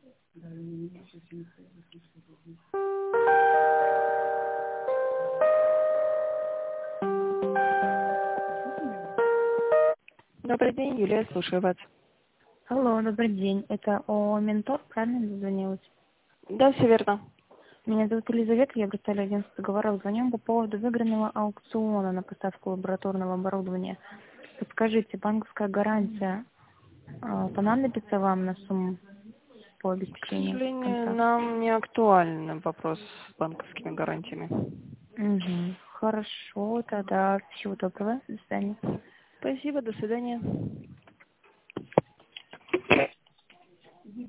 Добрый день, Юлия, слушаю вас. Алло, добрый день. Это ООО «Ментор», правильно дозвонилась? Да, все верно. Меня зовут Елизавета, я представляю агентство договоров. Звоним по поводу выигранного аукциона на поставку лабораторного оборудования. Подскажите, банковская гарантия понадобится вам на сумму по К обеспечению сожалению, контракта? нам не актуален вопрос с банковскими гарантиями. Угу. Хорошо, тогда всего доброго. До свидания. Спасибо, до свидания.